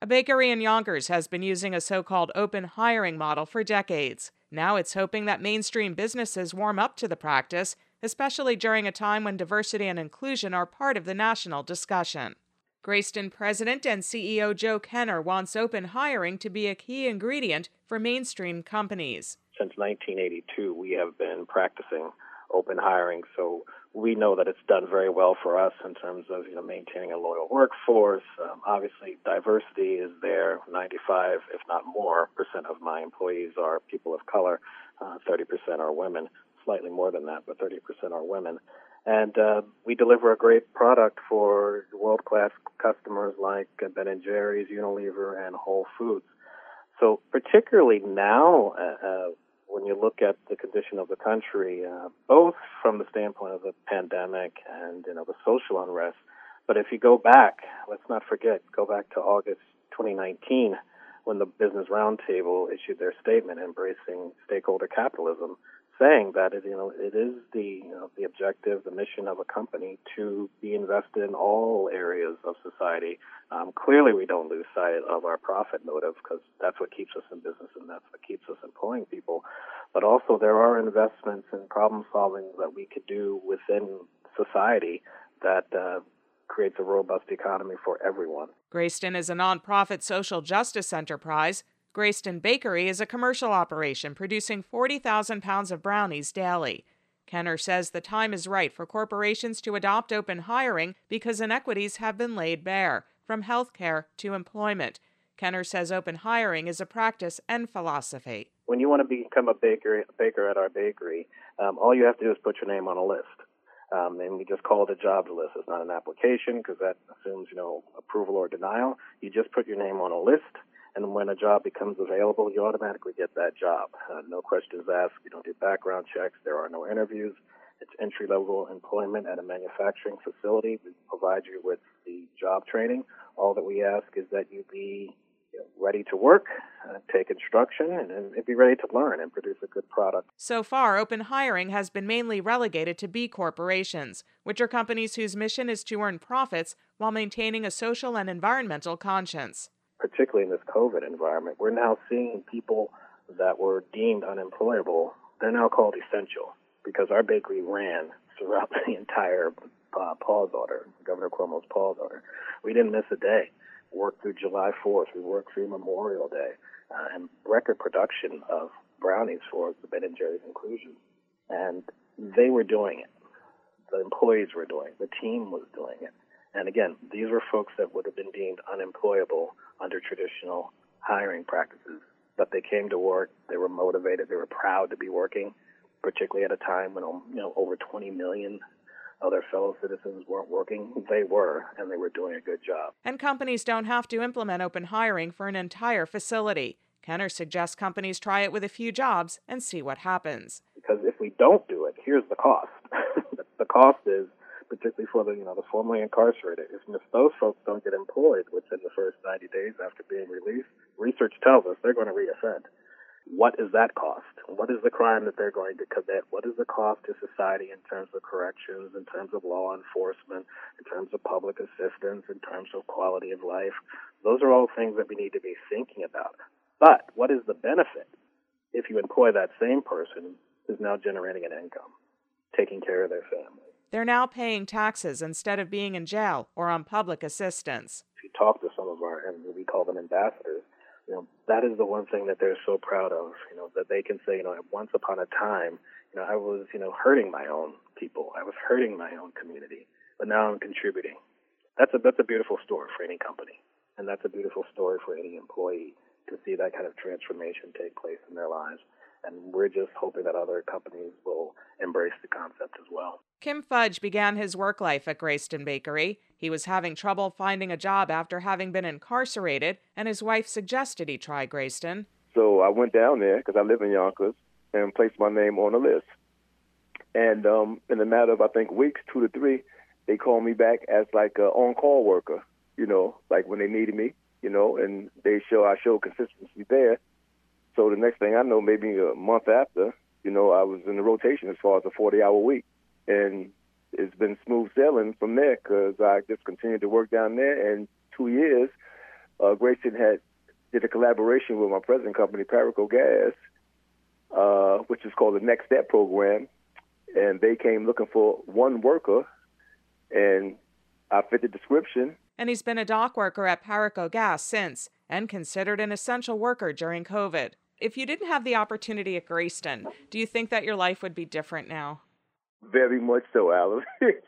A bakery in Yonkers has been using a so-called open hiring model for decades. Now it's hoping that mainstream businesses warm up to the practice, especially during a time when diversity and inclusion are part of the national discussion. Greyston President and CEO Joe Kenner wants open hiring to be a key ingredient for mainstream companies. Since 1982, we have been practicing open hiring, so we know that it's done very well for us in terms of maintaining a loyal workforce. Obviously, diversity is there. 95, if not more, percent of my employees are people of color. 30% are women. Slightly more than that, but 30% are women. And we deliver a great product for world-class customers like Ben & Jerry's, Unilever, and Whole Foods. So particularly now, when you look at the condition of the country, both from the standpoint of the pandemic and the social unrest, but if you go back, let's not forget, go back to August 2019 when the Business Roundtable issued their statement embracing stakeholder capitalism, saying that it is the objective, the mission of a company to be invested in all areas of society. Clearly, we don't lose sight of our profit motive because that's what keeps us in business and that's what keeps us employing people. But also, there are investments in problem solving that we could do within society that creates a robust economy for everyone. Greyston is a nonprofit social justice enterprise. Greyston Bakery is a commercial operation producing 40,000 pounds of brownies daily. Kenner says the time is right for corporations to adopt open hiring because inequities have been laid bare, from healthcare to employment. Kenner says open hiring is a practice and philosophy. When you want to become a baker at our bakery, all you have to do is put your name on a list. And we just call it a jobs list. It's not an application because that assumes, approval or denial. You just put your name on a list. And when a job becomes available, you automatically get that job. No questions asked. We don't do background checks. There are no interviews. It's entry-level employment at a manufacturing facility. We provide you with the job training. All that we ask is that you be ready to work, take instruction, and be ready to learn and produce a good product. So far, open hiring has been mainly relegated to B corporations, which are companies whose mission is to earn profits while maintaining a social and environmental conscience. Particularly in this COVID environment, we're now seeing people that were deemed unemployable, they're now called essential because our bakery ran throughout the entire pause order, Governor Cuomo's pause order. We didn't miss a day. Worked through July 4th. We worked through Memorial Day and record production of brownies for the Ben & Jerry's inclusion. And they were doing it. The employees were doing it. The team was doing it. And again, these were folks that would have been deemed unemployable under traditional hiring practices. But they came to work. They were motivated. They were proud to be working, particularly at a time when over 20 million other fellow citizens weren't working. They were, and they were doing a good job. And companies don't have to implement open hiring for an entire facility. Kenner suggests companies try it with a few jobs and see what happens. Because if we don't do it, here's the cost. The cost is, particularly for the formerly incarcerated, if those folks don't get employed within the first 90 days after being released, research tells us they're going to reoffend. What is that cost? What is the crime that they're going to commit? What is the cost to society in terms of corrections, in terms of law enforcement, in terms of public assistance, in terms of quality of life? Those are all things that we need to be thinking about. But what is the benefit if you employ that same person who's now generating an income, taking care of their family? They're now paying taxes instead of being in jail or on public assistance. If you talk to some of and we call them ambassadors, that is the one thing that they're so proud of, that they can say, once upon a time, I was, hurting my own people. I was hurting my own community, but now I'm contributing. That's a beautiful story for any company, and that's a beautiful story for any employee to see that kind of transformation take place in their lives. And we're just hoping that other companies will embrace the concept as well. Kim Fudge began his work life at Greyston Bakery. He was having trouble finding a job after having been incarcerated, and his wife suggested he try Greyston. So I went down there, because I live in Yonkers, and placed my name on the list. And in a matter of, I think, weeks, 2 to 3, they called me back as like an on-call worker, like when they needed me, and I showed consistency there. So the next thing I know, maybe a month after, I was in the rotation as far as a 40-hour week. And it's been smooth sailing from there because I just continued to work down there. And 2 years, Grayson did a collaboration with my present company, Paraco Gas, which is called the Next Step Program, and they came looking for one worker, and I fit the description. And he's been a dock worker at Paraco Gas since, and considered an essential worker during COVID. If you didn't have the opportunity at Grayston, do you think that your life would be different now? Very much so, Alan.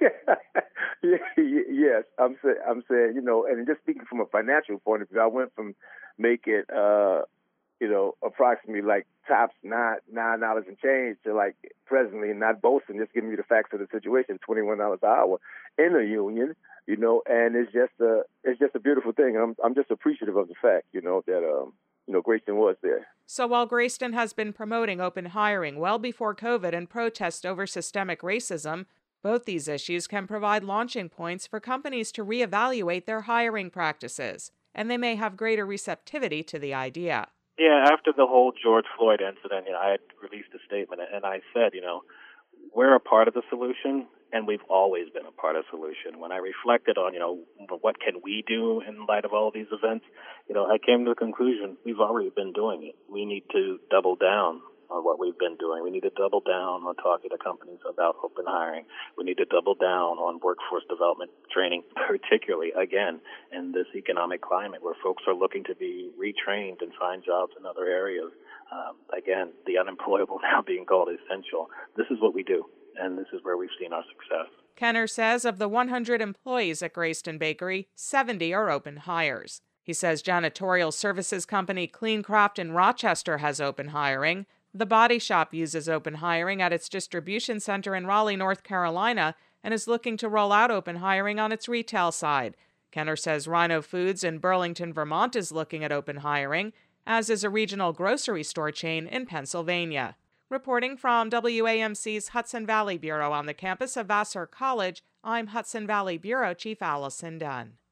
Yes, I'm saying, you know, and just speaking from a financial point of view, I went from making, you know, approximately like tops $9 and change to like presently, not boasting, just giving you the facts of the situation, $21 an hour in a union, you know, and it's just a beautiful thing. I'm just appreciative of the fact, you know, that you know, Grayston was there. So while Grayston has been promoting open hiring well before COVID and protests over systemic racism, both these issues can provide launching points for companies to reevaluate their hiring practices, and they may have greater receptivity to the idea. Yeah, after the whole George Floyd incident, you know, I had released a statement, and I said, you know, we're a part of the solution, and we've always been a part of the solution. When I reflected on, you know, what can we do in light of all these events, you know, I came to the conclusion we've already been doing it. We need to double down on what we've been doing. We need to double down on talking to companies about open hiring. We need to double down on workforce development training, particularly, again, in this economic climate where folks are looking to be retrained and find jobs in other areas. Again, the unemployable now being called essential. This is what we do, and this is where we've seen our success. Kenner says of the 100 employees at Grayston Bakery, 70 are open hires. He says janitorial services company CleanCraft in Rochester has open hiring. The Body Shop uses open hiring at its distribution center in Raleigh, North Carolina, and is looking to roll out open hiring on its retail side. Kenner says Rhino Foods in Burlington, Vermont is looking at open hiring, as is a regional grocery store chain in Pennsylvania. Reporting from WAMC's Hudson Valley Bureau on the campus of Vassar College, I'm Hudson Valley Bureau Chief Allison Dunn.